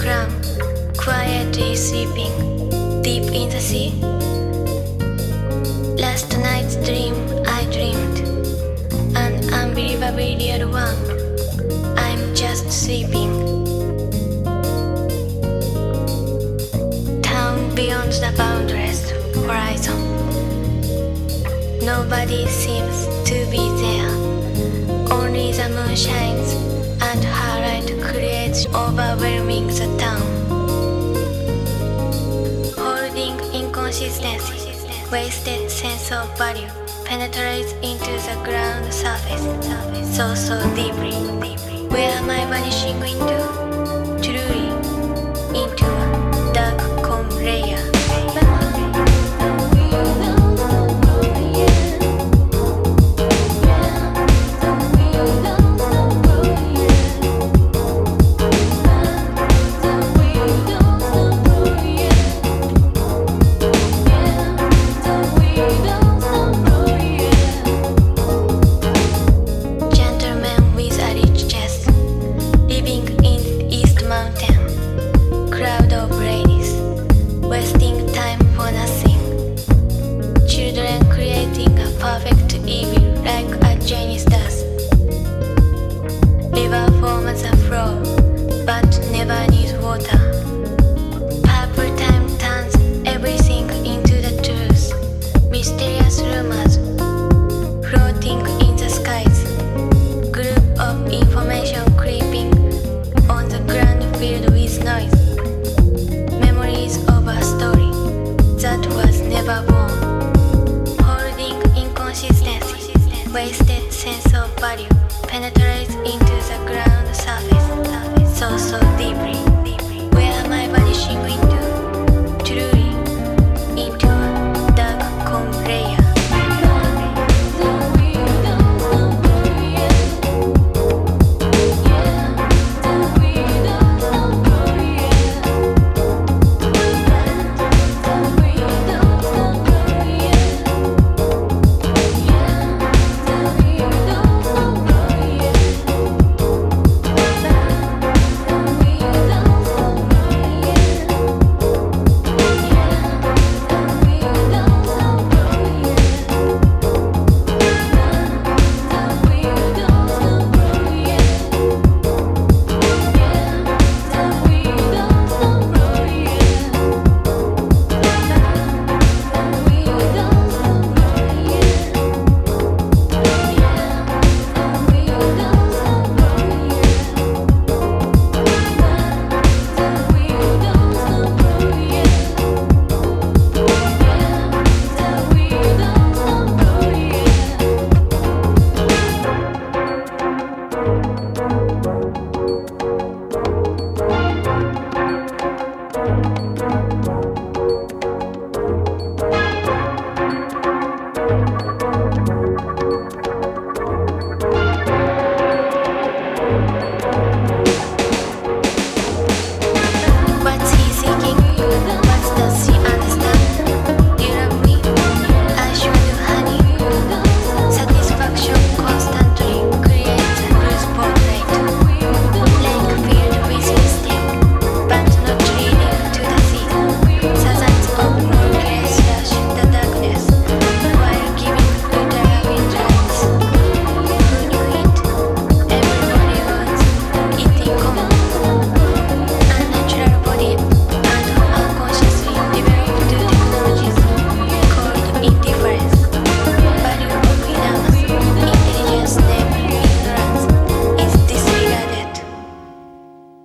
crown, quietly sleeping deep in the sea. Last night's dream I dreamed, an unbelievably real one. I'm just sleeping. Town beyond the boundless horizon. Nobody seems to be there. Only the moon shines, and her light creates overwhelming the town. Holding inconsistency, wasted sense of value penetrates into the ground surface, so deeply. Where am I vanishing into? Truly, into a dark calm layer. Wasted sense of value penetrates into the ground surface, so deeply. Where am I vanishing into? Truly, into a dark calm layer.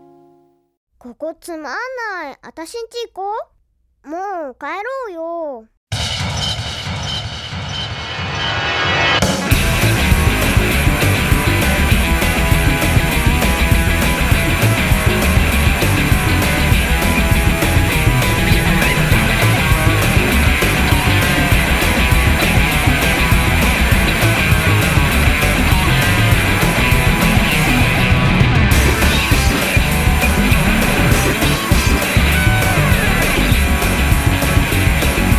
ここつまんない。あたしんち行こう。もう帰ろうよ。